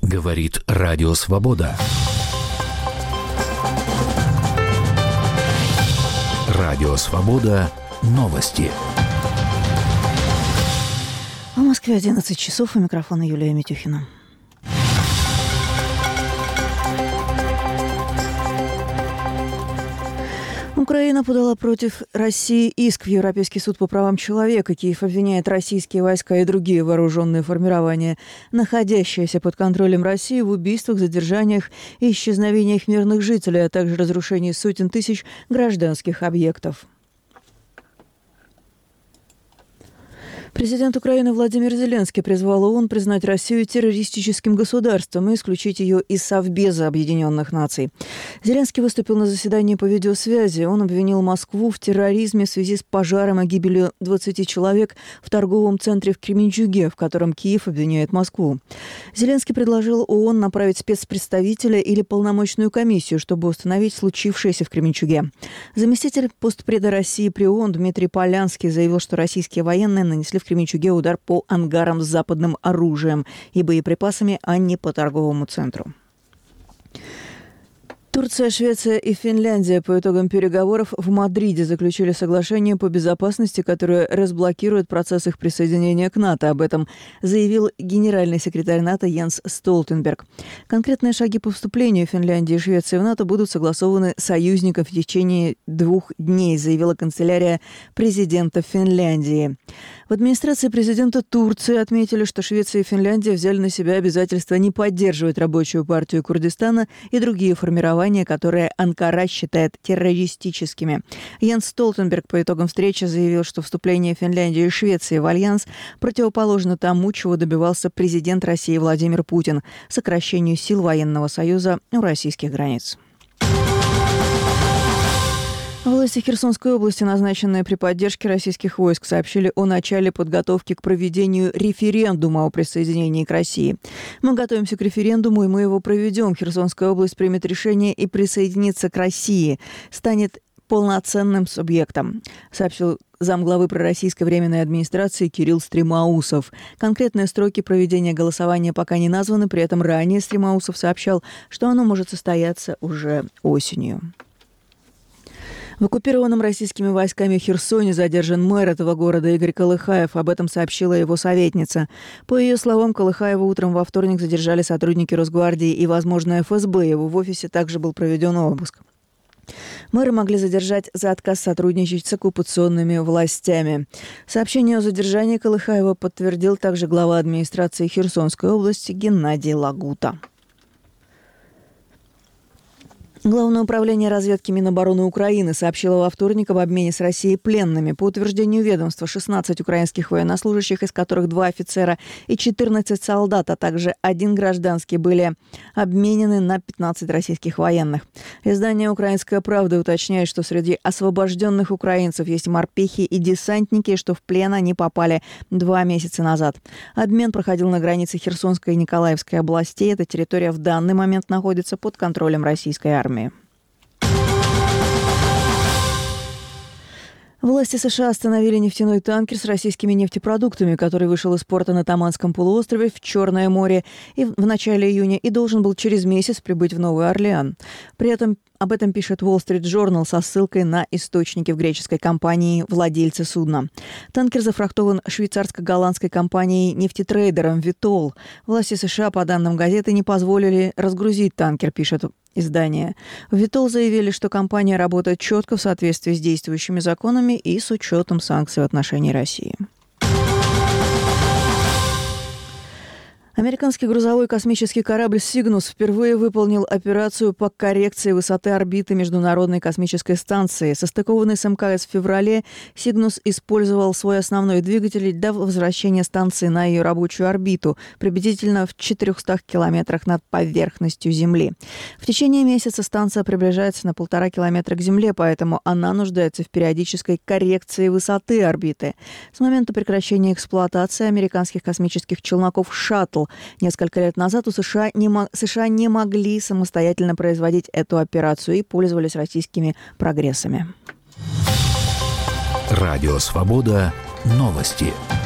Говорит Радио Свобода. Радио Свобода. Новости. В Москве 11 часов. У микрофона Юлия Митюхина. Украина подала против России иск в Европейский суд по правам человека. Киев обвиняет российские войска и другие вооруженные формирования, находящиеся под контролем России, в убийствах, задержаниях и исчезновениях мирных жителей, а также разрушении сотен тысяч гражданских объектов. Президент Украины Владимир Зеленский призвал ООН признать Россию террористическим государством и исключить ее из Совбеза Объединенных Наций. Зеленский выступил на заседании по видеосвязи. Он обвинил Москву в терроризме в связи с пожаром и гибелью 20 человек в торговом центре в Кременчуге, в котором Киев обвиняет Москву. Зеленский предложил ООН направить спецпредставителя или полномочную комиссию, чтобы установить случившееся в Кременчуге. Заместитель постпреда России при ООН Дмитрий Полянский заявил, что российские военные нанесли в Кременчуге удар по ангарам с западным оружием и боеприпасами, а не по торговому центру. Турция, Швеция и Финляндия по итогам переговоров в Мадриде заключили соглашение по безопасности, которое разблокирует процесс их присоединения к НАТО. Об этом заявил генеральный секретарь НАТО Йенс Столтенберг. Конкретные шаги по вступлению Финляндии и Швеции в НАТО будут согласованы союзникам в течение 2 дней, заявила канцелярия президента Финляндии. В администрации президента Турции отметили, что Швеция и Финляндия взяли на себя обязательство не поддерживать рабочую партию Курдистана и другие формирования, которые Анкара считает террористическими. Йенс Столтенберг по итогам встречи заявил, что вступление Финляндии и Швеции в альянс противоположно тому, чего добивался президент России Владимир Путин – сокращению сил военного союза у российских границ. Власти Херсонской области, назначенные при поддержке российских войск, сообщили о начале подготовки к проведению референдума о присоединении к России. «Мы готовимся к референдуму, и мы его проведем. Херсонская область примет решение и присоединится к России, станет полноценным субъектом», сообщил замглавы пророссийской временной администрации Кирилл Стремаусов. Конкретные сроки проведения голосования пока не названы, при этом ранее Стремаусов сообщал, что оно может состояться уже осенью. В оккупированном российскими войсками Херсоне задержан мэр этого города Игорь Колыхаев. Об этом сообщила его советница. По ее словам, Колыхаева утром во вторник задержали сотрудники Росгвардии и, возможно, ФСБ. Его в офисе также был проведен обыск. Мэра могли задержать за отказ сотрудничать с оккупационными властями. Сообщение о задержании Колыхаева подтвердил также глава администрации Херсонской области Геннадий Лагута. Главное управление разведки Минобороны Украины сообщило во вторник об обмене с Россией пленными. По утверждению ведомства, 16 украинских военнослужащих, из которых 2 офицера и 14 солдат, а также 1 гражданский, были обменены на 15 российских военных. Издание «Украинская правда» уточняет, что среди освобожденных украинцев есть морпехи и десантники, что в плен они попали 2 месяца назад. Обмен проходил на границе Херсонской и Николаевской областей. Эта территория в данный момент находится под контролем российской армии. Власти США остановили нефтяной танкер с российскими нефтепродуктами, который вышел из порта на Таманском полуострове в Черное море в начале июня и должен был через месяц прибыть в Новый Орлеан. При этом об этом пишет Wall Street Journal со ссылкой на источники в греческой компании владельца судна. Танкер зафрахтован швейцарско-голландской компанией нефтетрейдером Vitol. Власти США, по данным газеты, не позволили разгрузить танкер, пишет издание. В Vitol заявили, что компания работает четко в соответствии с действующими законами и с учетом санкций в отношении России. Американский грузовой космический корабль «Сигнус» впервые выполнил операцию по коррекции высоты орбиты Международной космической станции. Состыкованный с МКС в феврале, «Сигнус» использовал свой основной двигатель для возвращения станции на ее рабочую орбиту, приблизительно в 400 километрах над поверхностью Земли. В течение месяца станция приближается на 1,5 километра к Земле, поэтому она нуждается в периодической коррекции высоты орбиты. С момента прекращения эксплуатации американских космических челноков «Шаттл» несколько лет назад у США не могли самостоятельно производить эту операцию и пользовались российскими прогрессами. Радио «Свобода». Новости.